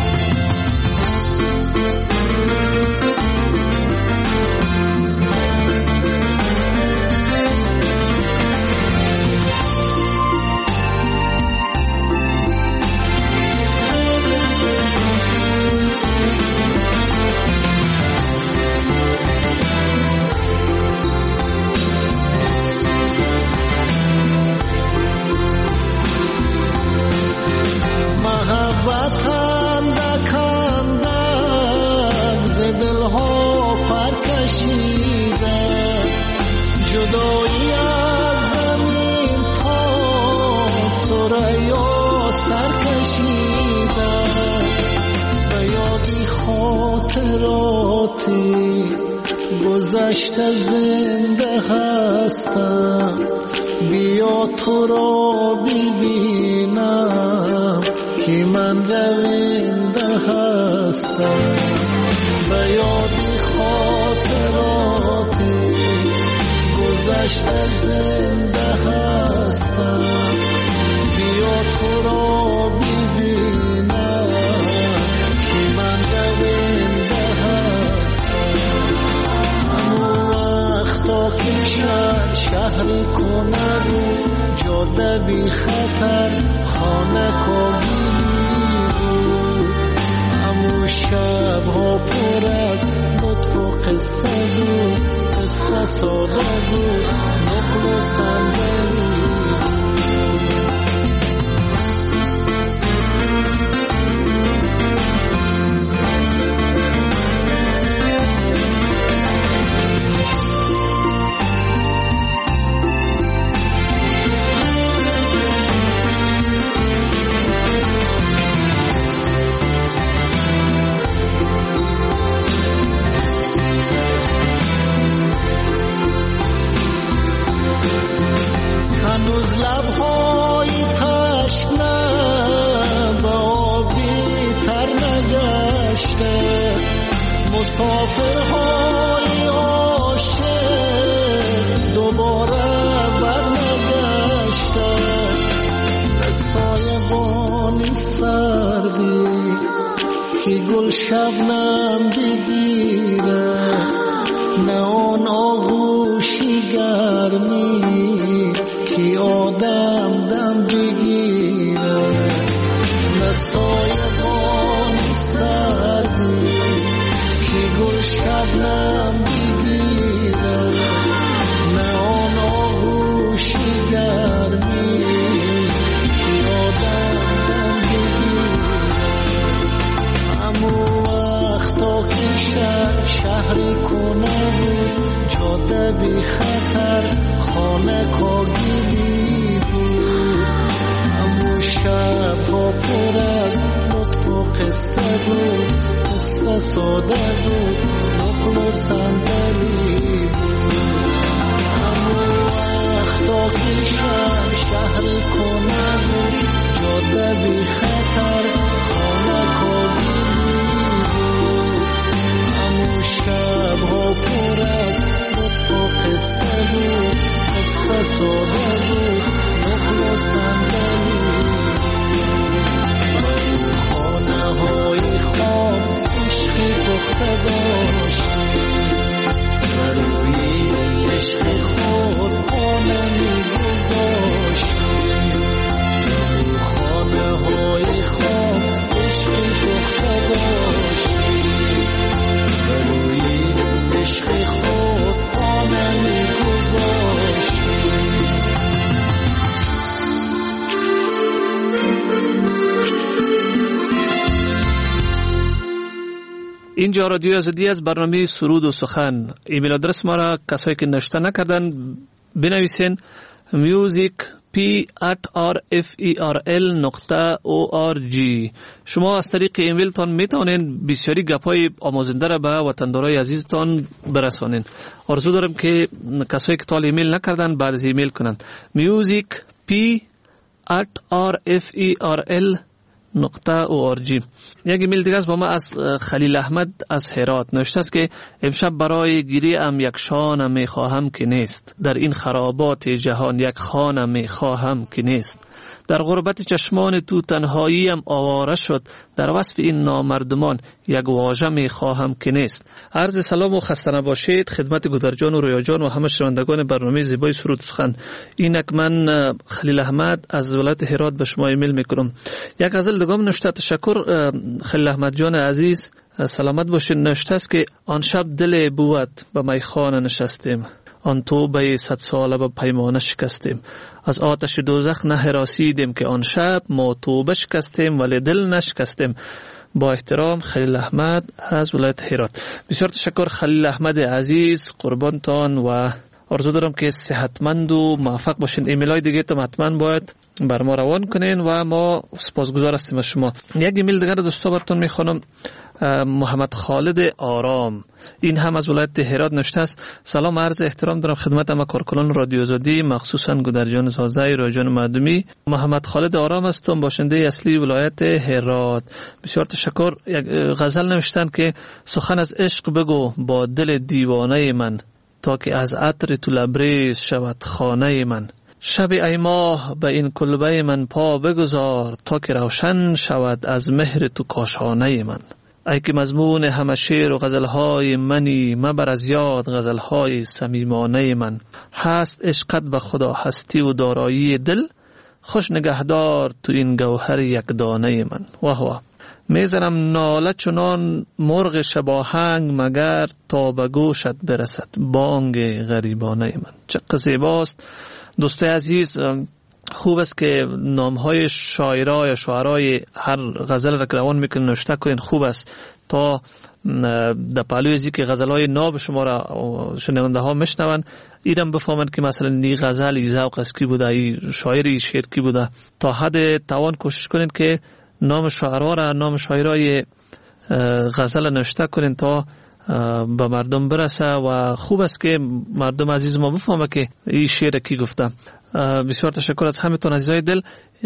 گذشته زنده هستم، بیا تو را ببینم که من رونده هستم. به یاد خاطراتی گذشته زنده هستم، بیا تو را ببینم که من رونده هستم. همون وقتا که شهر شهری کنه رو جاده بی خطر خانه کاگیری بود. همون شب ها پر از لطف و قصه بود، قصه ساده بود، نقل و صندلی مسافرهای عاشق دوباره برنگشته. به سایبانی سردی که گل شبنم بگیره، نه آن آغوشی گرمی که آدم دم بگیره. نه سایبانی سردی گل شبنم بگیره، نه آن آغوشی گرمی که آدم دم بگیره. همون وقتا که شهر شهری کنه بود جاده بی خطر خانه کاگیری بود. همون شب ها پر از لطف و قصه بود، قصه ساده بود، نقل و صندلی بود. همون وقتا که شهر شهری کنه بود جاده بی خطر خانه کاگیری بود. همون شب ها پر از لطف و قصه بود، قصه ساده بود، نقل و صندلی بود. خانه های خواب عشقی پخته داشتی، بروی عشق خود پانه می گذاشتی. خانه های خواب عشقی پخته داشتی، بروی عشق خود پانه می گذاشتی. اینجا رادیو آزادی از برنامه سرود و سخن. ایمیل آدرس ما را کسایی که نوشته نکردن بنویسین music p at r f e r l نقطه o r g. شما از طریق ایمیل تان می توانین بسیاری گپای آموزنده را به وطندارای عزیزتان برسانین. آرزو دارم که کسایی که تال ایمیل نکردن بعد از ایمیل کنن music p at r f e r l نقطه او آر جی. یک ایمیل دیگه است با ما از خلیل احمد از هرات نوشته است که امشب برای گیری ام یک شانه می خواهم که نیست، در این خرابات جهان یک خانه می خواهم که نیست. در غربت چشمان تو تنهاییم آواره شد، در وصف این نامردمان یک واژه می خواهم که نیست. عرض سلام و خسته نباشید خدمت گودرجان و رویا جان و همه شنوندگان برنامه زیبای سرود سخن. اینک من خلیل احمد از ولایت هرات به شما ایمیل میکنم. یک غزل دگام نوشته. تشکر خلیل احمد جان عزیز، سلامت باشید. نوشته است که آن شب دل بود به میخانه نشستیم، آن توبه صد ساله به پیمانه شکستیم. از آتش دوزخ نه هراسیدیم که آن شب ما توبه شکستیم ولی دل نشکستیم. با احترام خلیل احمد از ولایت هرات. بسیار تشکر خلیل احمد عزیز، قربانتان و آرزو دارم که صحتمند و موفق باشین. ایمیل های دیگه تم حتما باید بر ما روان کنین و ما سپاسگزار هستیم از شما. یک ایمیل دیگر دوستا براتون میخوانم. محمد خالد آرام، این هم از ولایت هرات نوشته است: سلام، عرض احترام دارم خدمت ما کارکنان رادیو آزادی، مخصوصا گودرجان زازه، رایجان مردمی. محمد خالد آرام هستم، باشنده اصلی ولایت هرات. بسیار تشکر. یک غزل نوشتن که سخن از عشق بگو با دل دیوانه من، تا که از عطر تو لبریز شود خانه من. شب ای ماه به این کلبه من پا بگذار، تا که روشن شود از مهر تو کاشانه من. ای که مضمون همه شعر و غزلهای منی، مبر از یاد غزلهای صمیمانه من. هست عشقت به خدا هستی و دارایی دل، خوش نگهدار تو این گوهر یک دانه من. واه واه. میزنم ناله چنان مرغ شباهنگ، مگر تا به گوشت برسد بانگ غریبانه من. چقدر زیباست دوستای عزیز. خوب است که نامهای شاعرای یا شعرای هر غزل را که روان میکنین نوشته کنین. خوب است تا در پهلوی ازی که غزلهای ناب شما را شنونده ها میشنون، ایرم بفهمند که مثلا نی غزل ای ذوق است کی بوده، ای شاعری شعر کی بوده. تا حد توان کوشش کنین که نام شاعرها را، نام شاعرای غزل نوشته کنین تا به مردم برسه و خوب است که مردم عزیز ما بفهمه که این شعر کی گفته. بسیار تشکر از همتون عزیزای دل.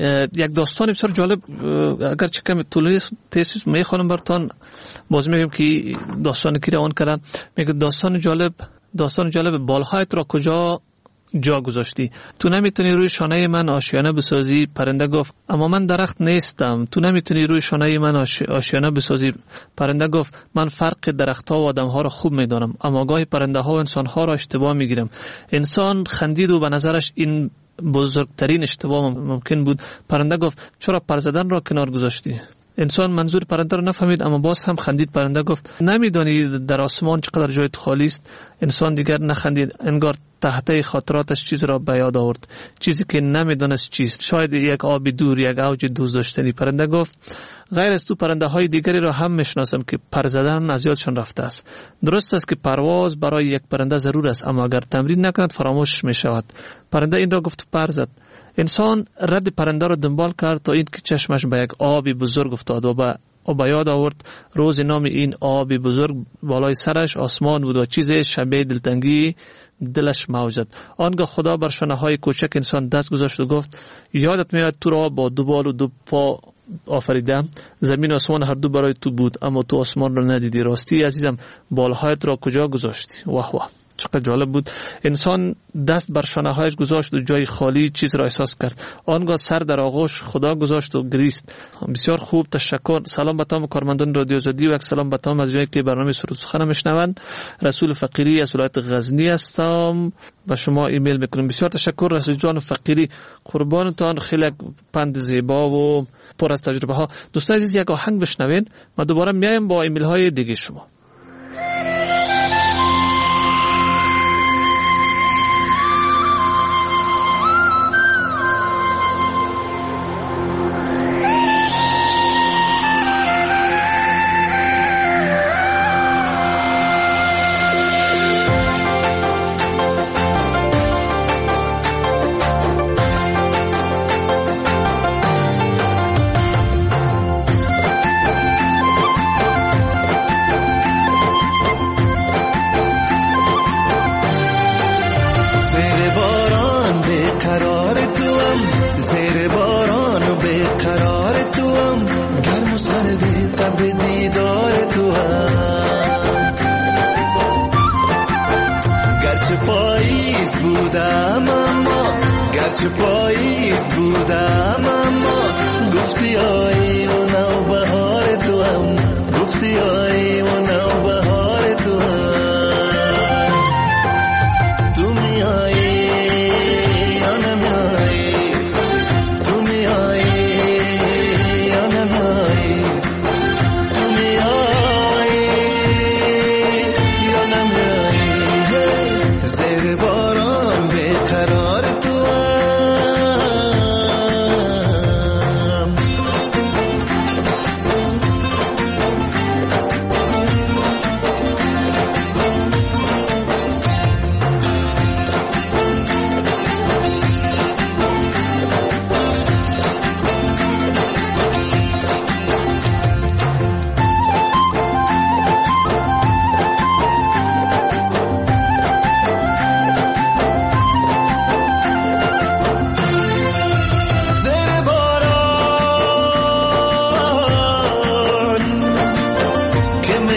یک داستان بسیار جالب، اگر چه کم طولانی است میخوانم براتون. باز میگم که داستان کی روان کردن. میگه داستان جالب، داستان جالب بالهایت را کجا جا گذاشتی؟ تو نمیتونی روی شانه من آشیانه بسازی. پرنده گفت اما من درخت نیستم. تو نمیتونی روی شانه من آشیانه بسازی. پرنده گفت من فرق درختها و آدمها را خوب میدانم، اما گاهی پرنده ها و انسان ها را اشتباه میگیرم. انسان خندید و به نظرش این بزرگترین اشتباه ممکن بود. پرنده گفت چرا پر زدن را کنار گذاشتی؟ انسان منظور پرنده را نفهمید، اما باز هم خندید. پرنده گفت نمیدانی در آسمان چقدر جای خالی است؟ انسان دیگر نخندید، انگار تحته خاطراتش چیز را به یاد آورد، چیزی که نمیدانست چیست، شاید یک آبی دور، یک اوج دوست داشتنی. پرنده گفت غیر از تو پرنده های دیگری را هم میشناسم که پر زدن از یادشان رفته است. درست است که پرواز برای یک پرنده ضرور است، اما اگر تمرین نکند فراموش می شود. پرنده این را گفت پر زد. انسان رد پرنده را دنبال کرد تا این که چشمش به یک آبی بزرگ افتاد و به و به یاد آورد روز نام این آبی بزرگ بالای سرش آسمان بود و چیز شبیه دلتنگی دلش موجد. آنگاه خدا بر شانه های کوچک انسان دست گذاشت و گفت یادت میاد تو را با دو بال و دو پا آفریدم، زمین و آسمان هر دو برای تو بود، اما تو آسمان را ندیدی. راستی عزیزم بالهایت را کجا گذاشتی؟ واه واه، چقدر جالب بود. انسان دست بر شانه‌هایش گذاشت و جای خالی چیز را احساس کرد. آنگاه سر در آغوش خدا گذاشت و گریست. بسیار خوب، تشکر. سلام به تمام کارمندان رادیو آزادی و یک سلام به تمام عزیزانی که برنامه سرود سخن میشنوند. رسول فقیری از ولایت غزنی هستم، به شما ایمیل میکنم. بسیار تشکر رسول جان فقیری، قربانتان. خیلی پند زیبا و پر از تجربه ها. دوستان عزیز یک آهنگ بشنوین، ما دوباره میایم با ایمیل های دیگه شما.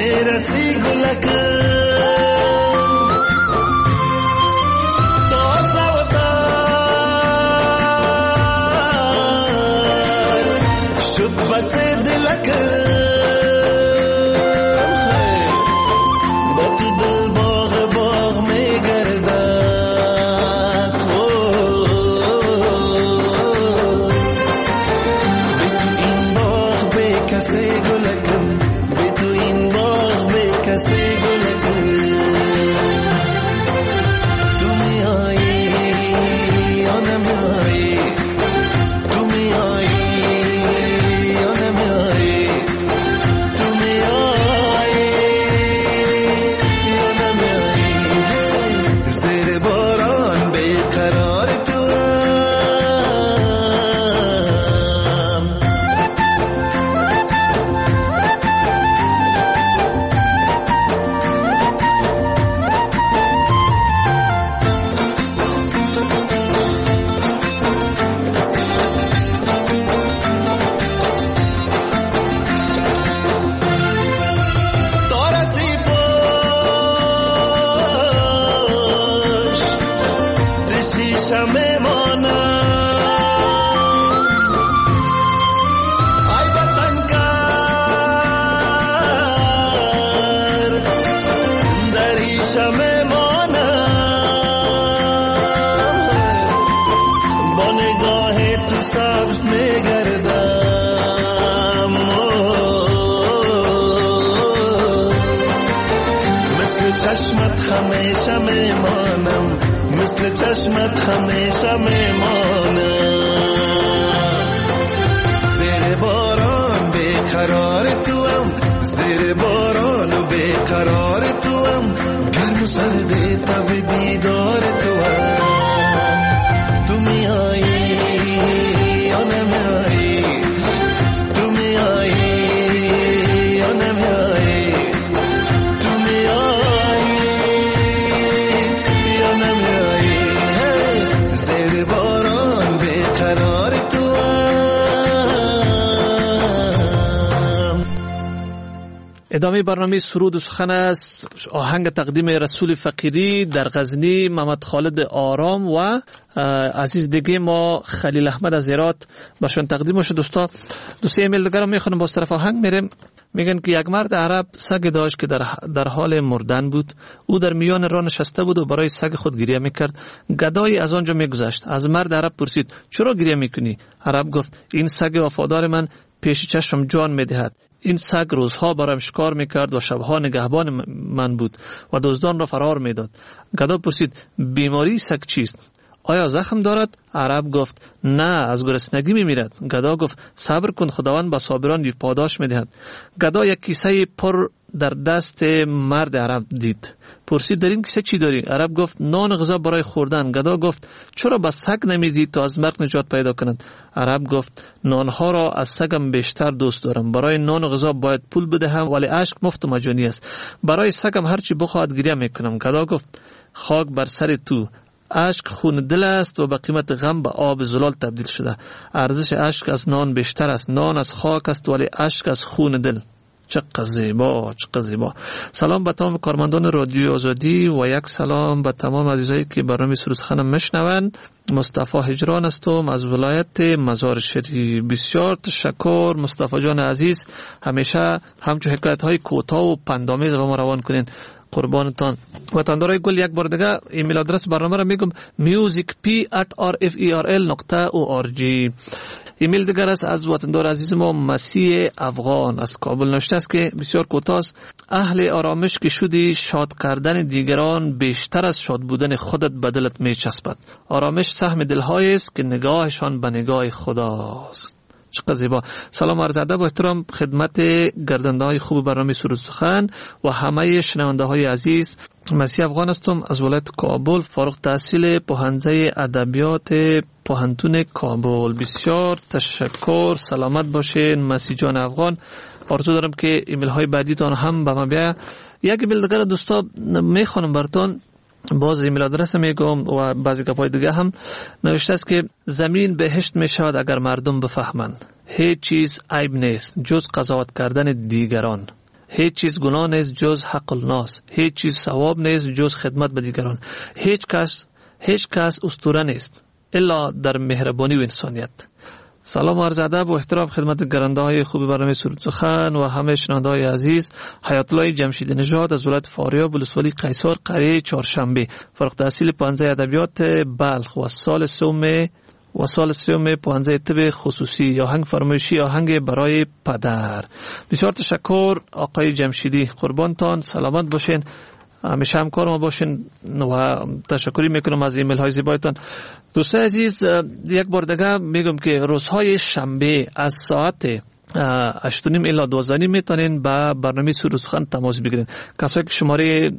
میرسی گلک تازه و تر شد بس دلک با تو دل باغ باغ میگردد این باغ به کسی گلکم کسی گلکم تو میایی یا نمیایی تو میایی یا نمیایی تو میایی یا نمیایی زیر باران بیقرار تو چشمت همیشه میمانم مثل چشمت همیشه میمانم زیر باران بیقرار توام زیر باران و بیقرار توام گرم و سرد تب دیدار توام تو میایی یا نمیایی تو میایی یا نمیایی تو میایی یا نمیایی زیر باران بیقرار توام. ادامه برنامه سرود و سخن است. آهنگ تقدیم رسول فقیری در غزنی، محمد خالد آرام و عزیز دیگه ما خلیل احمد از هرات برشان تقدیم شد. دوستا دوستی ایمیل دیگر رو میخونم، باز طرف آهنگ میریم. میگن که یک مرد عرب سگ داشت که در, در حال مردن بود. او در میان راه نشسته بود و برای سگ خود گریه میکرد. گدایی از آنجا میگذشت. از مرد عرب پرسید چرا گریه میکنی؟ عرب گفت این سگ وفادار من پیش چشمم جان میدهد. این سگ روزها برایم شکار میکرد و شبها نگهبان من بود و دزدان را فرار میداد. گدا پرسید بیماری سگ چیست؟ آیا زخم دارد؟ عرب گفت نه، از گرسنگی میمیرد. گدا گفت صبر کن، خداوند به صابران پاداش میدهد. گدا یک کیسه پر در دست مرد عرب دید. پرسید در این کیسه چی داری؟ عرب گفت نان غذا برای خوردن. گدا گفت چرا به سگ نمیدی تا از مرگ نجات پیدا کند؟ عرب گفت نانها را از سگم بیشتر دوست دارم. برای نان و غذا باید پول بدهم ولی اشک مفت و مجانی است. برای سگم هر چی بخواهد گریه میکنم. گدا گفت خاک بر سر تو، اشک خون دل است و به قیمت غم به آب زلال تبدیل شده. ارزش اشک از نان بیشتر است. نان از خاک است ولی اشک از خون دل. چقدر زیبا، چقدر زیبا. سلام به تمام کارمندان رادیو آزادی و یک سلام به تمام عزیزایی که برنامه سرود خانم میشنوند. مصطفی هجران هستم از ولایت مزار شریف. بسیار تشکر مصطفی جان عزیز، همیشه همچون حکایت های کوتاه و پندآمیز به ما روان کنین. قربانتان. وطندارای گل یک بار دیگه ایمیل آدرس برنامه را میگم music p at r f e r l dot org. ایمیل دیگر است از وطندار عزیز ما مسیح افغان از کابل نوشته است که بسیار کوتاه است. اهل آرامش که شدی شاد کردن دیگران بیشتر از شاد بودن خودت به دلت میچسبد. آرامش سهم دلهایی است که نگاهشان به نگاه خداست. چقدر زیبا. سلام عرض ادب و احترام خدمت گردنده های خوب برنامه سرود سخن و همه شنونده های عزیز. مسیح افغان هستم از ولایت کابل، فارغ التحصیل پوهنځی ادبیات پوهنتون کابل. بسیار تشکر، سلامت باشین مسیح جان افغان. آرزو دارم که ایمیل های بعدی تان هم به ما بیاید. یک ایمیل دیگر دوستا میخوانم براتون، باز ایمیل آدرس میگم و بعضی گپای دیگه هم نوشته است که زمین بهشت میشود اگر مردم بفهمند هیچ چیز عیب نیست جز قضاوت کردن دیگران. هیچ چیز گناه نیست جز حق الناس، هیچ چیز ثواب نیست جز خدمت به دیگران. هیچ کس هیچ کس اسطوره نیست الا در مهربانی و انسانیت. سلام و عرض ادب و احترام خدمت گرانده های خوب برنامه سرود سخن و همه شنونده های عزیز. حیات الله جمشید نژاد از ولایت فاریاب ولسوالی قیصر قریه چهارشنبه، فارغ التحصیل پانزه ادبیات بلخ و سال سوم و سال سوم پانزه طب خصوصی. یا آهنگ فرمایشی آهنگ برای پدر. بسیار تشکر آقای جمشیدی، قربانتان، سلامت باشین، همیشه همکار ما باشین و تشکری میکنم از ایمیل های زیبایتان. دوستان عزیز، یک بار دیگه میگم که روزهای شنبه از ساعت هشت و نیم الی دوازده و نیم میتونین با برنامه سرود سخن تماس بگیرین. کسایی که شماره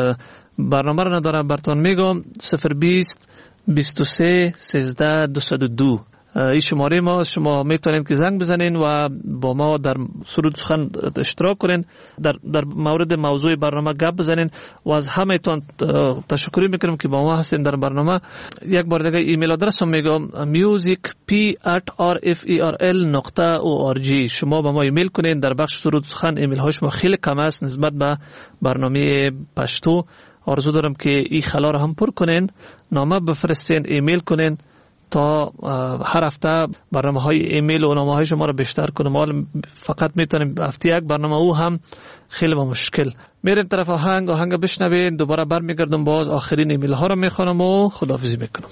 برنامه رو ندارن براتون میگم صفر بیست بیست و سه سیزده دویست و دو. این شماره ما، شما میتونین که زنگ بزنین و با ما در سرود سخن اشتراک کنین، در در مورد موضوع برنامه گپ بزنین و از همه تان تشکر میکنم که با ما هستین در برنامه. یک بار دیگه ایمیل آدرسم میگم music p at r f e r l نقطه o r g. شما با ما ایمیل کنین. در بخش سرود سخن ایمیل های شما خیلی کم است نسبت به برنامه پشتو. آرزو دارم که این خلا رو هم پر کنین، نامه بفرستین، ایمیل کنین تا هر هفته برنامه های ایمیل و نامه های شما رو بیشتر کنم. حالا فقط میتونیم هفته یک برنامه، او هم خیلی با مشکل. میریم طرف آهنگ آهنگ بشنوین، دوباره برمیگردم باز آخرین ایمیل ها رو میخوانم و خداحافظی میکنم.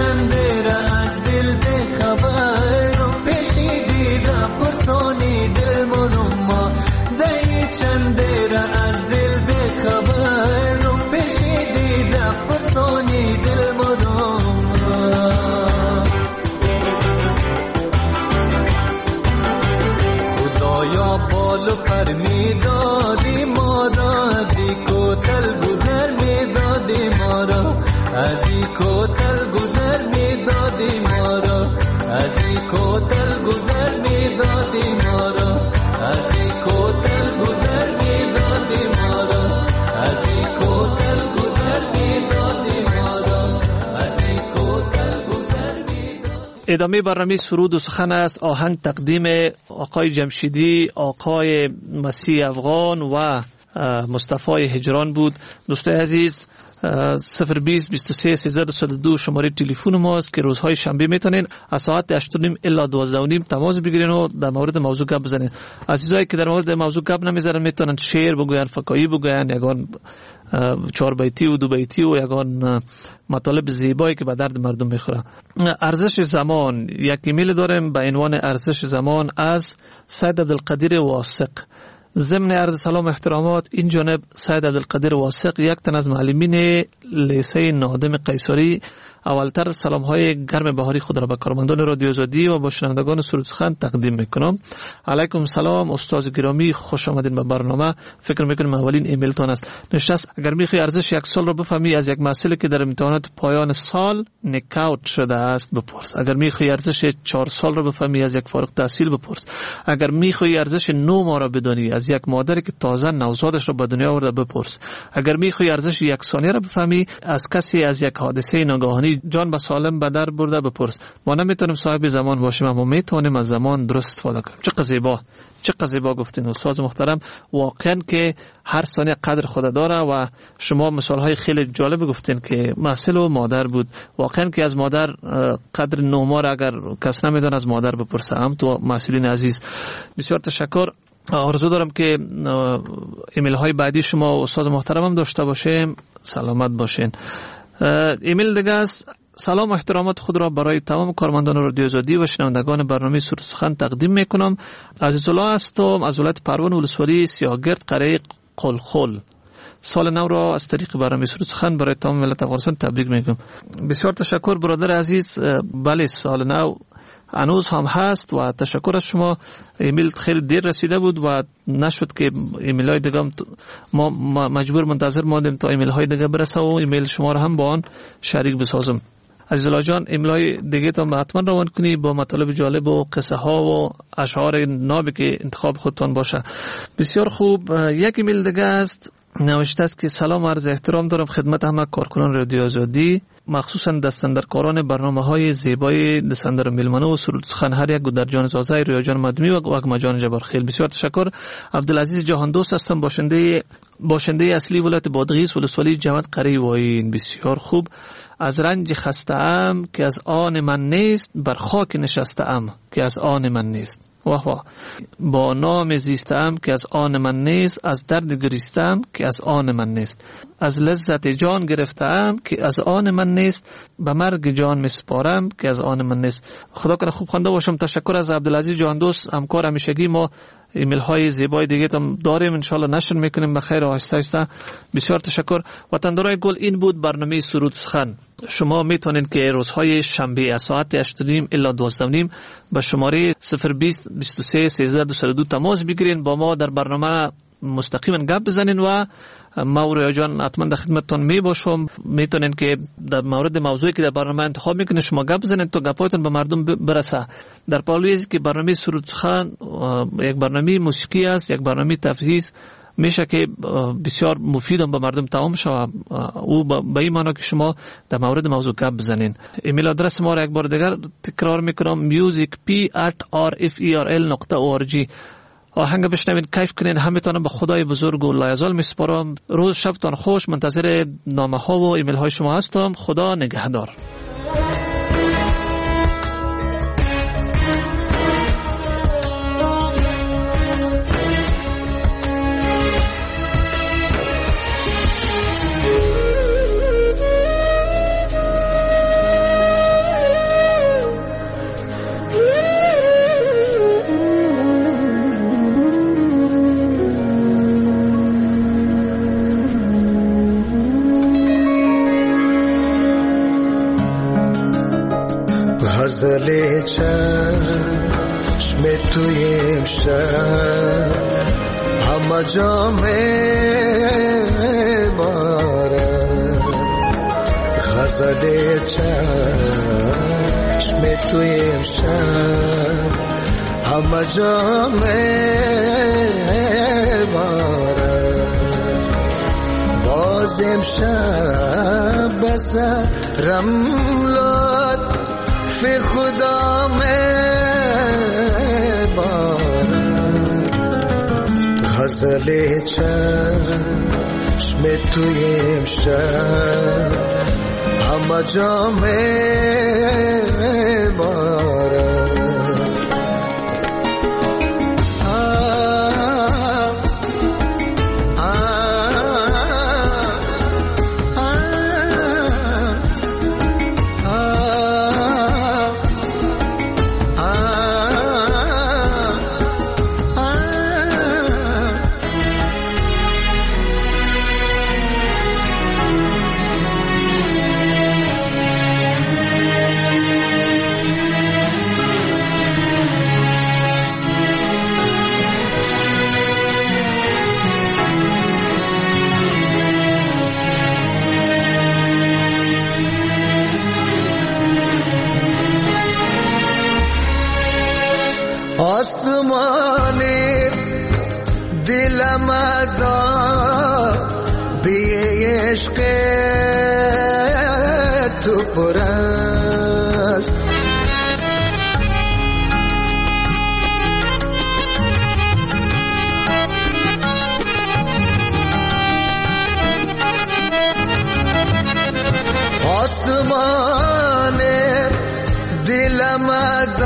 Dil بال و پر میدادی ما را، از این کوتل گذر میدادی ما را، از این کوتل گذر میدادی ما را، از این کوتل گذر میدادی ما را، از این کوتل گذر میدادی ما را، از این کوتل گذر میدادی ما را، از این کوتل گذر میدادی. ادامه برنامه سرود و سخن است. آهنگ تقدیم آقای جمشیدی، آقای مسیح افغان و مصطفی هجران بود. دوستای عزیز، صفر بیست بیست و سه سیزده دویست و دو شماره تلفن ماست که روزهای شنبه میتونین از ساعت هشت و نیم الی دوازده و نیم تماس بگیرین و در مورد موضوع گپ بزنین. عزیزایی که در مورد موضوع گپ نمیزنن میتونن شعر بگوین، فکاهی بگوین، یگان چهار بیتی و دو بیتی و یگان مطالب زیبایی که به درد مردم میخوره. ارزش زمان، یک ایمیل داریم به عنوان ارزش زمان از سید عبدالقدیر واثق. ضمن عرض سلام و احترامات، این جانب سید عبدالقدیر واثق، یک تن از معلمین لیسه نادم قیصری، اولتر سلام های گرم بهاری خود را به کارمندان رادیو آزادی و با شنوندگان سرود سخن تقدیم میکنم. علیکم سلام استاد گرامی، خوش آمدین به برنامه. فکر میکنم اولین ایمیل تان است. نشست اگر میخوای ارزش یک سال را بفهمی، از یک مسئله که در امتحانات پایان سال نکاوت شده است بپرس. اگر میخوای ارزش چهار سال را بفهمی، از یک فارغ التحصیل بپرس. اگر میخوای ارزش نه ماه را بدانی، از یک مادری که تازه نوزادش را به دنیا آورده بپرس. اگر میخوای ارزش یک ثانیه را بفهمی، از کسی از یک حادثه ناگهانی جان به سالم به در برده بپرس. ما نمیتونیم صاحب زمان باشیم، اما میتونیم از زمان درست استفاده کنیم. چه زیبا، چه زیبا گفتین استاد محترم. واقعا که هر ثانیه قدر خود داره و شما مثال های خیلی جالب گفتین که مسئول و مادر بود. واقعا که از مادر قدر نه ماه اگر کس نمیدونه از مادر بپرسه. هم تو مسئولین عزیز بسیار تشکر. آرزو دارم که ایمیل های بعدی شما استاد محترم هم داشته باشیم. سلامت باشین. ایمیل دیگه است. سلام و احترامات خود را برای تمام کارمندان رادیو آزادی و شنوندگان برنامه سرود سخن تقدیم میکنم. عزیز الله هستم از ولایت پروان ولسوالی سیاهگرد قریه قلخل. سال نو را از طریق برنامه سرود سخن برای تمام ملت افغانستان تبریک میگم. بسیار تشکر برادر عزیز. بله سال نو هنوز هم هست و تشکر از شما. ایمیل خیلی دیر رسیده بود و نشد که ایمیل های دیگه ما مجبور منتظر ماندیم تا ایمیل های دیگه برسه و ایمیل شما را هم با آن شریک بسازم. عزیز الله جان، ایمیل های دیگه تا حتما روان کنی با مطالب جالب و قصه ها و اشعار نابی که انتخاب خودتان باشه. بسیار خوب. یک ایمیل دیگه است، نوشته است که سلام عرض احترام دارم خدمت همه کارکنان رادیو آزادی، مخصوصا دستندرکاران برنامه های زیبای دستندر میلمنه و سرود سخن، هر یک گودرجان زازه، ریاجان مدمی و اکمجان جبرخیل. بسیار تشکر. عبدالعزیز جهان دوست هستم، باشنده باشنده اصلی ولایت بادغیس ولسوالی جمعیت قریه واین. بسیار خوب. از رنج خسته ام که از آن من نیست، بر خاک نشسته ام که از آن من نیست. واه واه. با نام زیستم که از آن من نیست، از درد گریستم که از آن من نیست، از لذت جان گرفتم که از آن من نیست، به مرگ جان مسپارم که از آن من نیست. خدا کنه خوب خوانده باشم. تشکر از عبدالعزیز جان دوست، همکار همیشگی ما. ایمیل های زیبای دیگه هم داریم، انشالله نشر میکنیم به خیر و آهسته آهسته. بسیار تشکر. وطندارای گل، این بود برنامه سرود سخن. شما میتونین که روزهای شنبه از ساعت هشت و نیم الی دوازده و نیم به شماره صفر بیست بیست و سه سیزده دویست و دو تماس بگیرین، با ما در برنامه مستقیما گپ بزنین و ما و ریا جان حتما در خدمتتون می باشم. میتونین که در مورد موضوعی که در برنامه انتخاب میکنین شما گپ بزنین تا گپاتون به مردم برسه. در پالویی که برنامه سرود سخن یک برنامه موسیقی است، یک برنامه تفریحی میشه که بسیار مفید به مردم تمام شود. او به این معنی که شما در مورد موضوع گپ بزنین. ایمیل آدرس ما را یک بار دیگر تکرار میکنم، music p at r f e r l dot org. آهنگ بشنوین، کیف کنین. همتون به خدای بزرگ و لایزال میسپارم. روز شبتان خوش. منتظر نامه ها و ایمیل های شما هستم. خدا نگهدار. غزل چشم توی امشب همه جا میبارد غزل چشم توی امشب همه جا میبارد باز امشب بس رملات فی خدا میبارد غزل چشم توی امشب همه جا میبارد آسمانی دلم از بی عشق تو پر است آسمان دلم از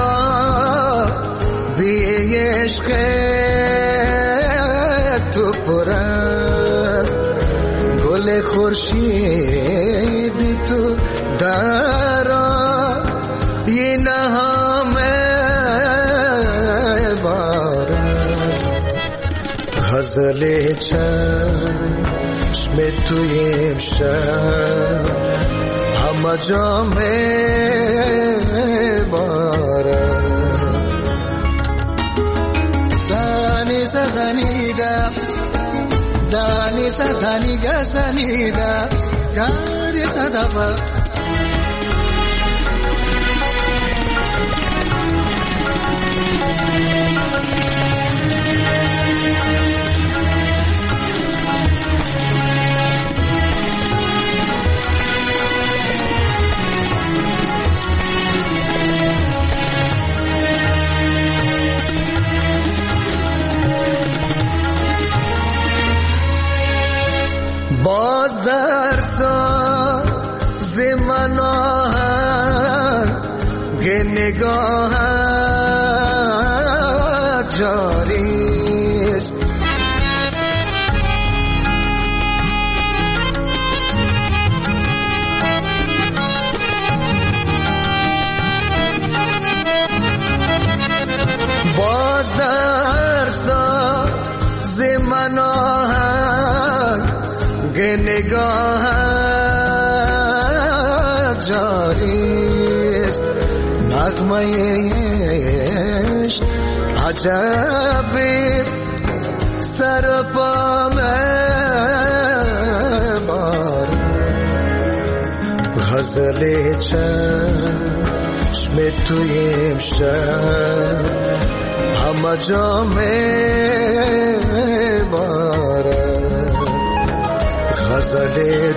بی عشق تو پر است گل خورشید تو در این همه بارد غزل چشم توی امشب همه جا میبارد زنیده دانی زدنی گزنیده گاری زدبه باز در ساز من آهنگ نگاهت جاری است باز در ساز من آهنگ نگاهت جاری است نغمه عشق عجبی سر پا میبارد غزل چشم توی امشب همه جا میبارد غزل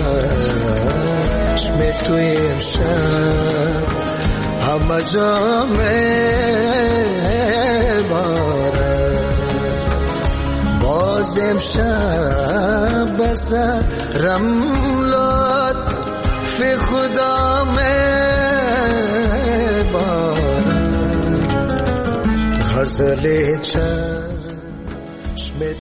چشم توی امشب همه جا میبارد باز امشب بس رملات فی خدا میبارد غزل چشم